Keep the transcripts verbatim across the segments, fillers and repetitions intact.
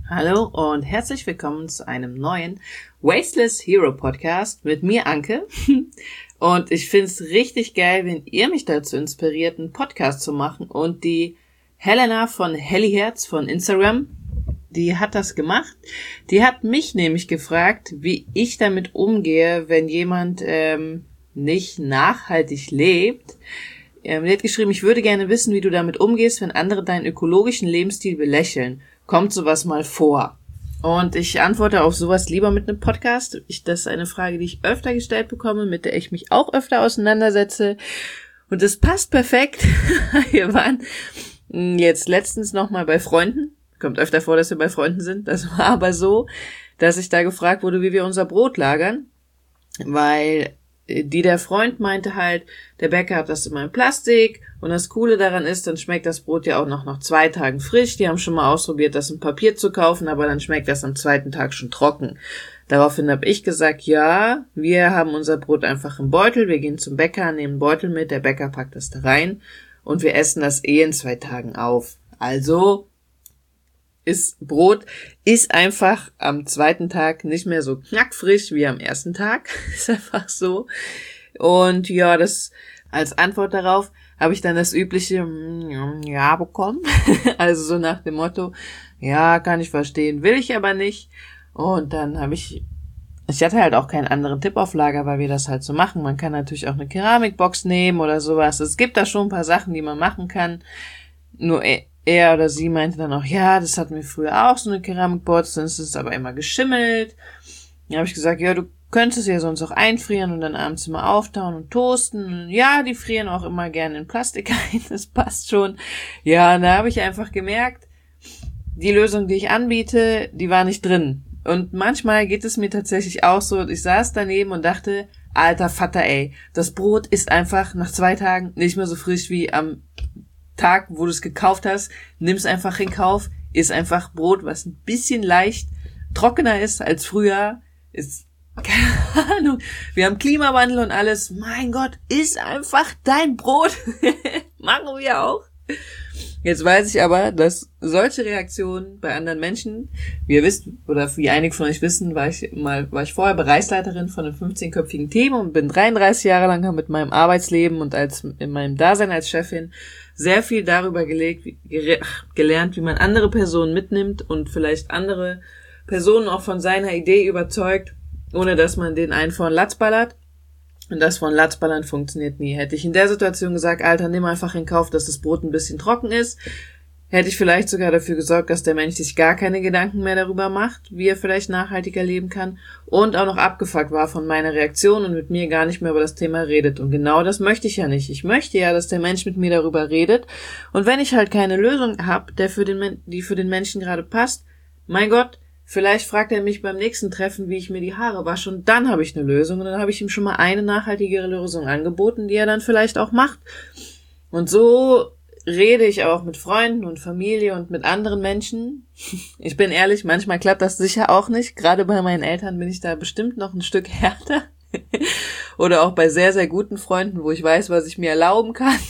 Hallo und herzlich willkommen zu einem neuen Wasteless Hero Podcast mit mir, Anke. Und ich finde es richtig geil, wenn ihr mich dazu inspiriert, einen Podcast zu machen. Und die Helena von Hellyherz von Instagram, die hat das gemacht. Die hat mich nämlich gefragt, wie ich damit umgehe, wenn jemand ähm, nicht nachhaltig lebt. Ähm, die hat geschrieben, ich würde gerne wissen, wie du damit umgehst, wenn andere deinen ökologischen Lebensstil belächeln. Kommt sowas mal vor? Und ich antworte auf sowas lieber mit einem Podcast. Ich, das ist eine Frage, die ich öfter gestellt bekomme, mit der ich mich auch öfter auseinandersetze. Und es passt perfekt. Wir waren jetzt letztens nochmal bei Freunden. Kommt öfter vor, dass wir bei Freunden sind. Das war aber so, dass ich da gefragt wurde, wie wir unser Brot lagern. Weil die der Freund meinte halt, der Bäcker hat das immer in Plastik und das Coole daran ist, dann schmeckt das Brot ja auch noch nach zwei Tagen frisch. Die haben schon mal ausprobiert, das in Papier zu kaufen, aber dann schmeckt das am zweiten Tag schon trocken. Daraufhin habe ich gesagt, ja, wir haben unser Brot einfach im Beutel, wir gehen zum Bäcker, nehmen einen Beutel mit, der Bäcker packt das da rein und wir essen das eh in zwei Tagen auf. Also ist Brot ist einfach am zweiten Tag nicht mehr so knackfrisch wie am ersten Tag. Ist einfach so. Und ja, das als Antwort darauf habe ich dann das übliche Ja bekommen. Also so nach dem Motto, ja, kann ich verstehen, will ich aber nicht. Und dann habe ich, ich hatte halt auch keinen anderen Tipp auf Lager, weil wir das halt so machen. Man kann natürlich auch eine Keramikbox nehmen oder sowas. Es gibt da schon ein paar Sachen, die man machen kann. Nur er oder sie meinte dann auch, ja, das hatten wir früher auch, so eine Keramikbox, dann ist es aber immer geschimmelt. Dann habe ich gesagt, ja, du könntest ja sonst auch einfrieren und dann abends immer auftauen und toasten. Und ja, die frieren auch immer gerne in Plastik ein, das passt schon. Ja, und da habe ich einfach gemerkt, die Lösung, die ich anbiete, die war nicht drin. Und manchmal geht es mir tatsächlich auch so, ich saß daneben und dachte, alter Vater, ey, das Brot ist einfach nach zwei Tagen nicht mehr so frisch wie am Tag, wo du es gekauft hast, nimm's einfach in Kauf, ist einfach Brot, was ein bisschen leicht trockener ist als früher, ist, keine Ahnung, wir haben Klimawandel und alles, mein Gott, ist einfach dein Brot, machen wir auch. Jetzt weiß ich aber, dass solche Reaktionen bei anderen Menschen, wie ihr wisst, oder wie einige von euch wissen, war ich mal, war ich vorher Bereichsleiterin von einem fünfzehnköpfigen Team und bin dreiunddreißig Jahre lang mit meinem Arbeitsleben und als, in meinem Dasein als Chefin sehr viel darüber gelegt, wie, gelernt, wie man andere Personen mitnimmt und vielleicht andere Personen auch von seiner Idee überzeugt, ohne dass man den einen vor den Latz ballert. Und das von Latzballern funktioniert nie. Hätte ich in der Situation gesagt, Alter, nimm einfach in Kauf, dass das Brot ein bisschen trocken ist, hätte ich vielleicht sogar dafür gesorgt, dass der Mensch sich gar keine Gedanken mehr darüber macht, wie er vielleicht nachhaltiger leben kann und auch noch abgefuckt war von meiner Reaktion und mit mir gar nicht mehr über das Thema redet. Und genau das möchte ich ja nicht. Ich möchte ja, dass der Mensch mit mir darüber redet. Und wenn ich halt keine Lösung habe, der für den, die für den Menschen gerade passt, mein Gott, vielleicht fragt er mich beim nächsten Treffen, wie ich mir die Haare wasche und dann habe ich eine Lösung und dann habe ich ihm schon mal eine nachhaltigere Lösung angeboten, die er dann vielleicht auch macht. Und so rede ich auch mit Freunden und Familie und mit anderen Menschen. Ich bin ehrlich, manchmal klappt das sicher auch nicht. Gerade bei meinen Eltern bin ich da bestimmt noch ein Stück härter. Oder auch bei sehr, sehr guten Freunden, wo ich weiß, was ich mir erlauben kann.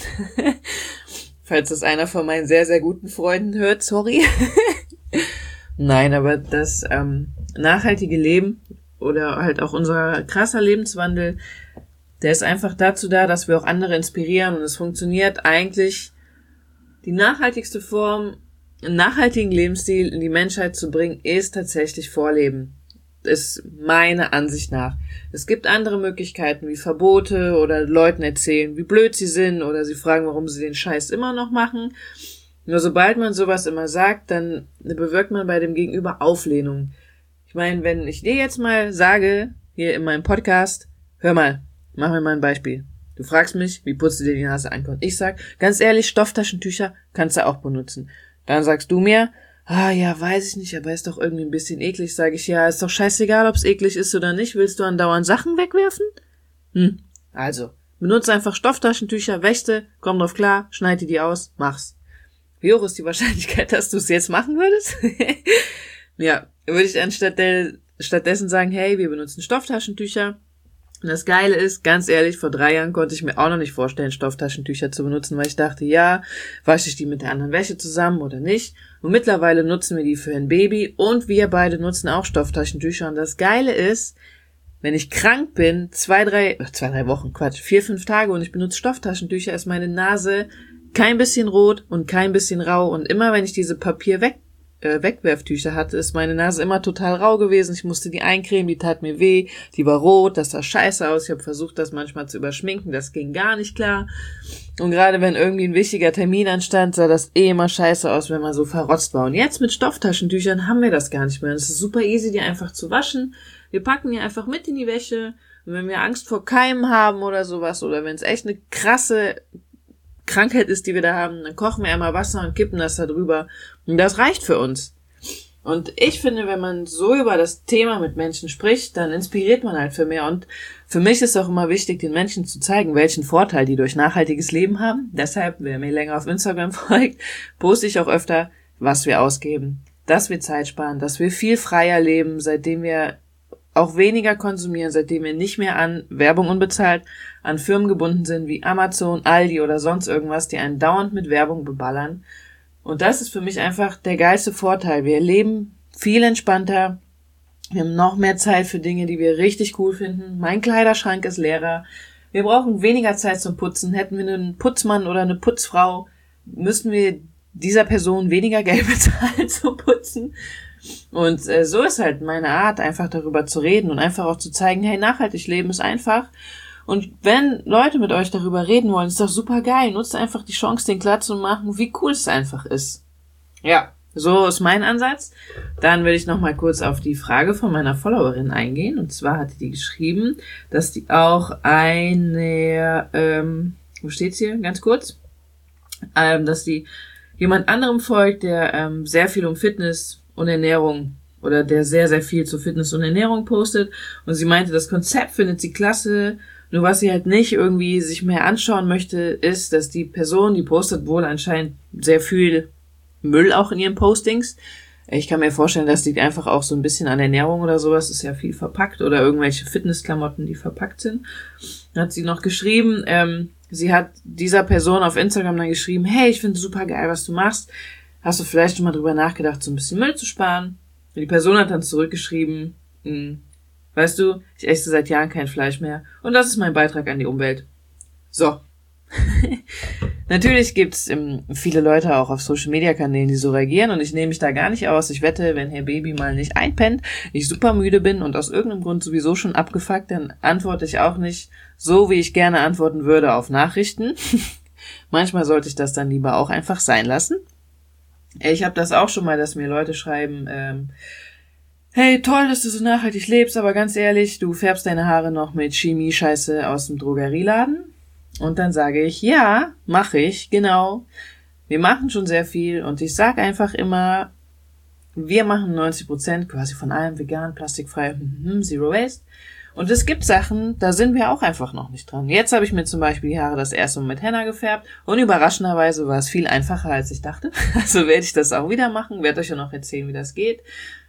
Falls das einer von meinen sehr, sehr guten Freunden hört, sorry. Nein, aber das ähm, nachhaltige Leben oder halt auch unser krasser Lebenswandel, der ist einfach dazu da, dass wir auch andere inspirieren und es funktioniert eigentlich, die nachhaltigste Form, einen nachhaltigen Lebensstil in die Menschheit zu bringen, ist tatsächlich Vorleben. Ist meiner Ansicht nach. Es gibt andere Möglichkeiten wie Verbote oder Leuten erzählen, wie blöd sie sind oder sie fragen, warum sie den Scheiß immer noch machen. Nur sobald man sowas immer sagt, dann bewirkt man bei dem Gegenüber Auflehnung. Ich meine, wenn ich dir jetzt mal sage, hier in meinem Podcast, hör mal, mach mir mal ein Beispiel. Du fragst mich, wie putzt du dir die Nase ein? Und ich sag, ganz ehrlich, Stofftaschentücher kannst du auch benutzen. Dann sagst du mir, ah ja, weiß ich nicht, aber ist doch irgendwie ein bisschen eklig. Sag ich, ja, ist doch scheißegal, ob's eklig ist oder nicht. Willst du andauernd Sachen wegwerfen? Hm, also, benutze einfach Stofftaschentücher, wächte, komm drauf klar, schneid dir die aus, mach's. Wie hoch ist die Wahrscheinlichkeit, dass du es jetzt machen würdest? Ja, würde ich anstatt der, stattdessen sagen, hey, wir benutzen Stofftaschentücher. Und das Geile ist, ganz ehrlich, vor drei Jahren konnte ich mir auch noch nicht vorstellen, Stofftaschentücher zu benutzen, weil ich dachte, ja, wasche ich die mit der anderen Wäsche zusammen oder nicht? Und mittlerweile nutzen wir die für ein Baby und wir beide nutzen auch Stofftaschentücher. Und das Geile ist, wenn ich krank bin, zwei, drei, zwei, drei Wochen, Quatsch, vier, fünf Tage und ich benutze Stofftaschentücher, ist meine Nase kein bisschen rot und kein bisschen rau. Und immer wenn ich diese Papier weg, äh, Wegwerftücher hatte, ist meine Nase immer total rau gewesen. Ich musste die eincremen, die tat mir weh, die war rot, das sah scheiße aus. Ich habe versucht, das manchmal zu überschminken, das ging gar nicht klar. Und gerade wenn irgendwie ein wichtiger Termin anstand, sah das eh immer scheiße aus, wenn man so verrotzt war. Und jetzt mit Stofftaschentüchern haben wir das gar nicht mehr. Es ist super easy, die einfach zu waschen. Wir packen die einfach mit in die Wäsche. Und wenn wir Angst vor Keimen haben oder sowas, oder wenn es echt eine krasse Krankheit ist, die wir da haben, dann kochen wir einmal Wasser und kippen das da drüber. Und das reicht für uns. Und ich finde, wenn man so über das Thema mit Menschen spricht, dann inspiriert man halt für mehr. Und für mich ist auch immer wichtig, den Menschen zu zeigen, welchen Vorteil die durch nachhaltiges Leben haben. Deshalb, wer mir länger auf Instagram folgt, poste ich auch öfter, was wir ausgeben. Dass wir Zeit sparen, dass wir viel freier leben, seitdem wir auch weniger konsumieren, seitdem wir nicht mehr an Werbung unbezahlt, an Firmen gebunden sind wie Amazon, Aldi oder sonst irgendwas, die einen dauernd mit Werbung beballern. Und das ist für mich einfach der geilste Vorteil. Wir leben viel entspannter, wir haben noch mehr Zeit für Dinge, die wir richtig cool finden. Mein Kleiderschrank ist leerer. Wir brauchen weniger Zeit zum Putzen. Hätten wir einen Putzmann oder eine Putzfrau, müssten wir dieser Person weniger Geld bezahlen zum Putzen. Und äh, so ist halt meine Art, einfach darüber zu reden und einfach auch zu zeigen, hey, nachhaltig leben ist einfach. Und wenn Leute mit euch darüber reden wollen, ist doch super geil. Nutzt einfach die Chance, den klar zu machen, wie cool es einfach ist. Ja, so ist mein Ansatz. Dann will ich noch mal kurz auf die Frage von meiner Followerin eingehen. Und zwar hatte die geschrieben, dass die auch eine, ähm, wo steht's hier? Ganz kurz. Ähm, dass die jemand anderem folgt, der ähm, sehr viel um Fitness und Ernährung oder der sehr, sehr viel zu Fitness und Ernährung postet. Und sie meinte, das Konzept findet sie klasse. Nur was sie halt nicht irgendwie sich mehr anschauen möchte, ist, dass die Person, die postet wohl anscheinend sehr viel Müll auch in ihren Postings. Ich kann mir vorstellen, das liegt einfach auch so ein bisschen an Ernährung oder sowas. Ist ja viel verpackt oder irgendwelche Fitnessklamotten, die verpackt sind. Dann hat sie noch geschrieben, ähm, sie hat dieser Person auf Instagram dann geschrieben, hey, ich finde super geil, was du machst. Hast du vielleicht schon mal drüber nachgedacht, so ein bisschen Müll zu sparen? Und die Person hat dann zurückgeschrieben, weißt du, ich esse seit Jahren kein Fleisch mehr und das ist mein Beitrag an die Umwelt. So. Natürlich gibt's ähm, viele Leute auch auf Social-Media-Kanälen, die so reagieren und ich nehme mich da gar nicht aus. Ich wette, wenn Herr Baby mal nicht einpennt, ich super müde bin und aus irgendeinem Grund sowieso schon abgefuckt, dann antworte ich auch nicht so, wie ich gerne antworten würde auf Nachrichten. Manchmal sollte ich das dann lieber auch einfach sein lassen. Ich habe das auch schon mal, dass mir Leute schreiben, ähm, hey, toll, dass du so nachhaltig lebst, aber ganz ehrlich, du färbst deine Haare noch mit Chemie-Scheiße aus dem Drogerieladen. Und dann sage ich, ja, mache ich, genau. Wir machen schon sehr viel und ich sage einfach immer, wir machen neunzig Prozent quasi von allem vegan, plastikfrei, Zero Waste. Und es gibt Sachen, da sind wir auch einfach noch nicht dran. Jetzt habe ich mir zum Beispiel die Haare das erste Mal mit Henna gefärbt und überraschenderweise war es viel einfacher, als ich dachte. Also werde ich das auch wieder machen, werde euch ja noch erzählen, wie das geht.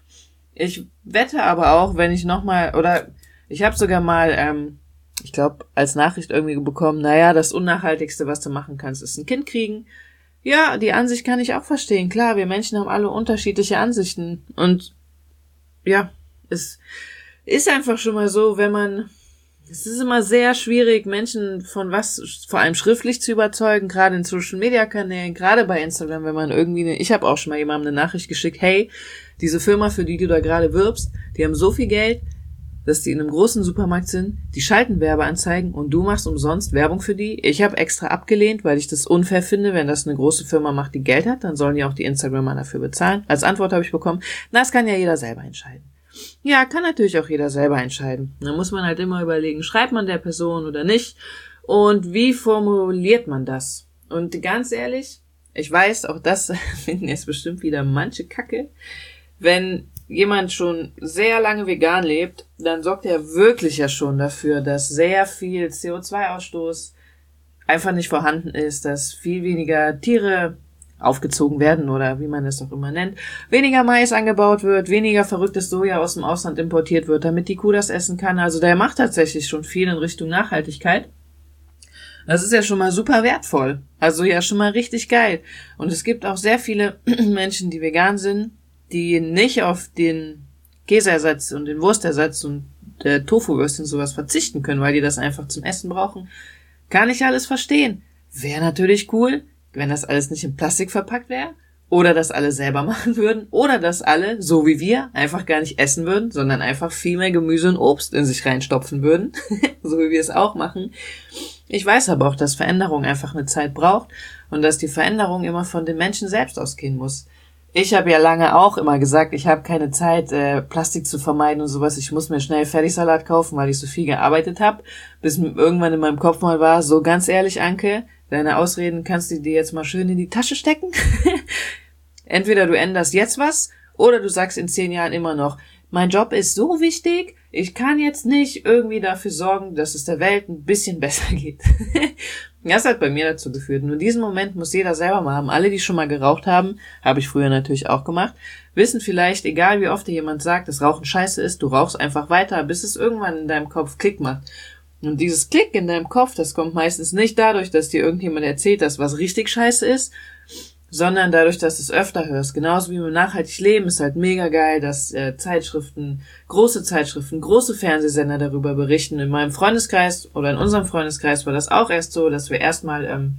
Ich wette aber auch, wenn ich nochmal, oder ich habe sogar mal, ähm, ich glaube, als Nachricht irgendwie bekommen, naja, das Unnachhaltigste, was du machen kannst, ist ein Kind kriegen. Ja, die Ansicht kann ich auch verstehen. Klar, wir Menschen haben alle unterschiedliche Ansichten. Und ja, es ist einfach schon mal so, wenn man, es ist immer sehr schwierig, Menschen von was, vor allem schriftlich zu überzeugen, gerade in Social-Media-Kanälen, gerade bei Instagram, wenn man irgendwie, eine, ich habe auch schon mal jemandem eine Nachricht geschickt, hey, diese Firma, für die du da gerade wirbst, die haben so viel Geld, dass die in einem großen Supermarkt sind, die schalten Werbeanzeigen und du machst umsonst Werbung für die. Ich habe extra abgelehnt, weil ich das unfair finde, wenn das eine große Firma macht, die Geld hat, dann sollen die auch die Instagramer dafür bezahlen. Als Antwort habe ich bekommen, na, das kann ja jeder selber entscheiden. Ja, kann natürlich auch jeder selber entscheiden. Da muss man halt immer überlegen, schreibt man der Person oder nicht und wie formuliert man das? Und ganz ehrlich, ich weiß, auch das finden jetzt bestimmt wieder manche Kacke, wenn jemand schon sehr lange vegan lebt, dann sorgt er wirklich ja schon dafür, dass sehr viel C O zwei Ausstoß einfach nicht vorhanden ist, dass viel weniger Tiere aufgezogen werden oder wie man es auch immer nennt, weniger Mais angebaut wird, weniger verrücktes Soja aus dem Ausland importiert wird, damit die Kuh das essen kann. Also der macht tatsächlich schon viel in Richtung Nachhaltigkeit. Das ist ja schon mal super wertvoll. Also ja schon mal richtig geil. Und es gibt auch sehr viele Menschen, die vegan sind, die nicht auf den Käseersatz und den Wurstersatz und der Tofu-Würstchen sowas verzichten können, weil die das einfach zum Essen brauchen. Kann ich alles verstehen. Wäre natürlich cool, wenn das alles nicht in Plastik verpackt wäre. Oder das alle selber machen würden. Oder dass alle, so wie wir, einfach gar nicht essen würden, sondern einfach viel mehr Gemüse und Obst in sich reinstopfen würden. So wie wir es auch machen. Ich weiß aber auch, dass Veränderung einfach eine Zeit braucht und dass die Veränderung immer von den Menschen selbst ausgehen muss. Ich habe ja lange auch immer gesagt, ich habe keine Zeit, äh, Plastik zu vermeiden und sowas. Ich muss mir schnell Fertigsalat kaufen, weil ich so viel gearbeitet habe. Bis irgendwann in meinem Kopf mal war, so ganz ehrlich, Anke, deine Ausreden kannst du dir jetzt mal schön in die Tasche stecken. Entweder du änderst jetzt was oder du sagst in zehn Jahren immer noch, mein Job ist so wichtig, ich kann jetzt nicht irgendwie dafür sorgen, dass es der Welt ein bisschen besser geht. Das hat bei mir dazu geführt. Nur diesen Moment muss jeder selber mal haben. Alle, die schon mal geraucht haben, habe ich früher natürlich auch gemacht, wissen vielleicht, egal wie oft dir jemand sagt, dass Rauchen scheiße ist, du rauchst einfach weiter, bis es irgendwann in deinem Kopf Klick macht. Und dieses Klick in deinem Kopf, das kommt meistens nicht dadurch, dass dir irgendjemand erzählt, dass was richtig scheiße ist, sondern dadurch, dass du es öfter hörst. Genauso wie mit nachhaltig leben ist halt mega geil, dass äh, Zeitschriften, große Zeitschriften, große Fernsehsender darüber berichten. In meinem Freundeskreis oder in unserem Freundeskreis war das auch erst so, dass wir erstmal, ähm,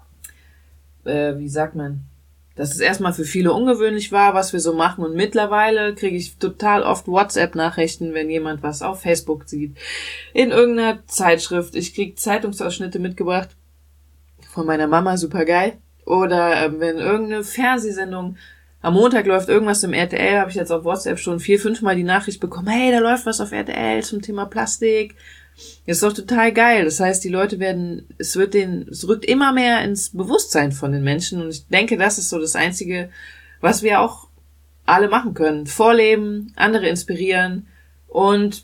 äh, wie sagt man, dass es erstmal für viele ungewöhnlich war, was wir so machen. Und mittlerweile kriege ich total oft WhatsApp-Nachrichten, wenn jemand was auf Facebook sieht, in irgendeiner Zeitschrift. Ich kriege Zeitungsausschnitte mitgebracht von meiner Mama, super geil. Oder äh, wenn irgendeine Fernsehsendung, am Montag läuft irgendwas im R T L, habe ich jetzt auf WhatsApp schon vier, fünf Mal die Nachricht bekommen, hey, da läuft was auf R T L zum Thema Plastik. Das ist doch total geil. Das heißt, die Leute werden, es wird den, es rückt immer mehr ins Bewusstsein von den Menschen. Und ich denke, das ist so das Einzige, was wir auch alle machen können. Vorleben, andere inspirieren und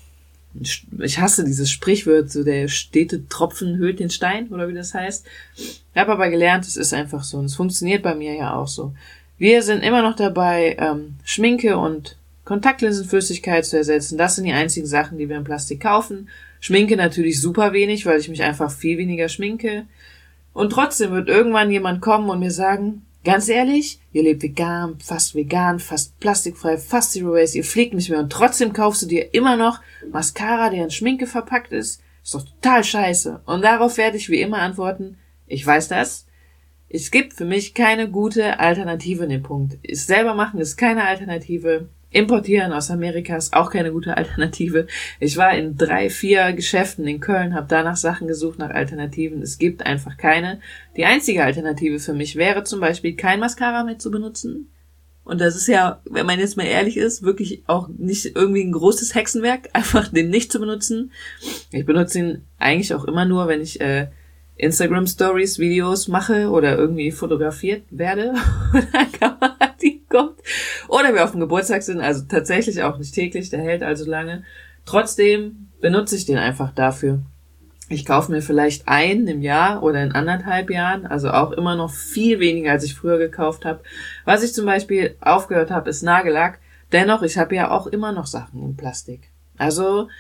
ich hasse dieses Sprichwort, so der stete Tropfen höhlt den Stein, oder wie das heißt. Ich habe aber gelernt, es ist einfach so und es funktioniert bei mir ja auch so. Wir sind immer noch dabei, ähm, Schminke und Kontaktlinsenflüssigkeit zu ersetzen. Das sind die einzigen Sachen, die wir in Plastik kaufen. Schminke natürlich super wenig, weil ich mich einfach viel weniger schminke. Und trotzdem wird irgendwann jemand kommen und mir sagen, ganz ehrlich, ihr lebt vegan, fast vegan, fast plastikfrei, fast Zero Waste, ihr fliegt nicht mehr und trotzdem kaufst du dir immer noch Mascara, der in Schminke verpackt ist. Ist doch total scheiße. Und darauf werde ich wie immer antworten, ich weiß das. Es gibt für mich keine gute Alternative in dem Punkt. Es selber machen ist keine Alternative. Importieren aus Amerika ist auch keine gute Alternative. Ich war in drei, vier Geschäften in Köln, habe danach Sachen gesucht, nach Alternativen. Es gibt einfach keine. Die einzige Alternative für mich wäre zum Beispiel, kein Mascara mehr zu benutzen. Und das ist ja, wenn man jetzt mal ehrlich ist, wirklich auch nicht irgendwie ein großes Hexenwerk, einfach den nicht zu benutzen. Ich benutze ihn eigentlich auch immer nur, wenn ich äh, Instagram-Stories, Videos mache oder irgendwie fotografiert werde oder Kamera, die kommt. Oder wir auf dem Geburtstag sind, also tatsächlich auch nicht täglich, der hält also lange. Trotzdem benutze ich den einfach dafür. Ich kaufe mir vielleicht einen im Jahr oder in anderthalb Jahren, also auch immer noch viel weniger, als ich früher gekauft habe. Was ich zum Beispiel aufgehört habe, ist Nagellack. Dennoch, ich habe ja auch immer noch Sachen in Plastik. Also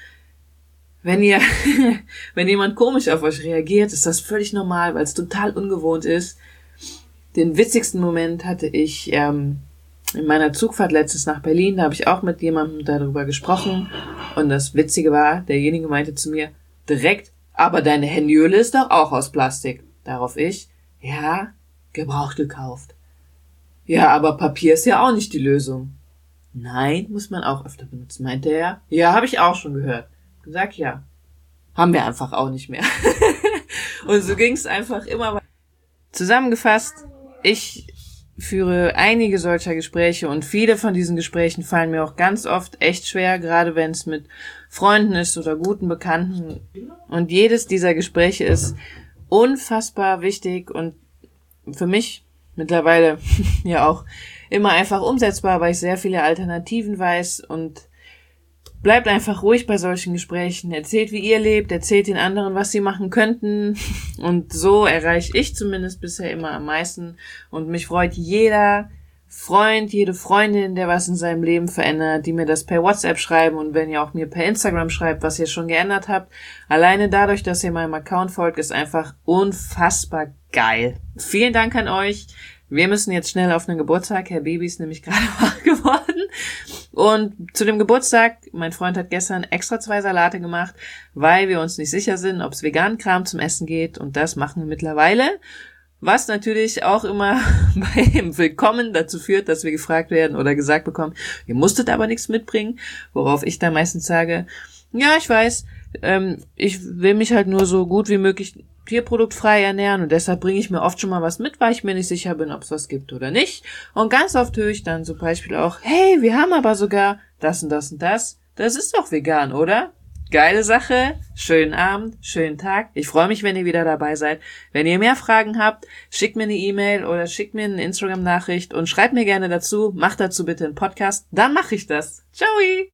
wenn ihr, wenn jemand komisch auf euch reagiert, ist das völlig normal, weil es total ungewohnt ist. Den witzigsten Moment hatte ich ähm, in meiner Zugfahrt letztens nach Berlin. Da habe ich auch mit jemandem darüber gesprochen. Und das Witzige war, derjenige meinte zu mir direkt, aber deine Handyhülle ist doch auch aus Plastik. Darauf ich, ja, gebraucht gekauft. Ja, aber Papier ist ja auch nicht die Lösung. Nein, muss man auch öfter benutzen, meinte er. Ja, habe ich auch schon gehört. Sag ja, haben wir einfach auch nicht mehr. Und so ging es einfach immer weiter. Zusammengefasst, ich führe einige solcher Gespräche und viele von diesen Gesprächen fallen mir auch ganz oft echt schwer, gerade wenn es mit Freunden ist oder guten Bekannten. Und jedes dieser Gespräche ist unfassbar wichtig und für mich mittlerweile ja auch immer einfach umsetzbar, weil ich sehr viele Alternativen weiß und bleibt einfach ruhig bei solchen Gesprächen, erzählt, wie ihr lebt, erzählt den anderen, was sie machen könnten und so erreiche ich zumindest bisher immer am meisten und mich freut jeder Freund, jede Freundin, der was in seinem Leben verändert, die mir das per WhatsApp schreiben und wenn ihr auch mir per Instagram schreibt, was ihr schon geändert habt. Alleine dadurch, dass ihr meinem Account folgt, ist einfach unfassbar geil. Vielen Dank an euch. Wir müssen jetzt schnell auf einen Geburtstag. Herr Baby ist nämlich gerade wach geworden. Und zu dem Geburtstag, mein Freund hat gestern extra zwei Salate gemacht, weil wir uns nicht sicher sind, ob es veganen Kram zum Essen geht. Und das machen wir mittlerweile. Was natürlich auch immer beim Willkommen dazu führt, dass wir gefragt werden oder gesagt bekommen, ihr musstet aber nichts mitbringen. Worauf ich dann meistens sage, ja, ich weiß, ähm, ich will mich halt nur so gut wie möglich tierproduktfrei ernähren und deshalb bringe ich mir oft schon mal was mit, weil ich mir nicht sicher bin, ob es was gibt oder nicht. Und ganz oft höre ich dann zum Beispiel auch, hey, wir haben aber sogar das und das und das. Das ist doch vegan, oder? Geile Sache. Schönen Abend, schönen Tag. Ich freue mich, wenn ihr wieder dabei seid. Wenn ihr mehr Fragen habt, schickt mir eine E-Mail oder schickt mir eine Instagram-Nachricht und schreibt mir gerne dazu. Macht dazu bitte einen Podcast. Dann mache ich das. Ciao!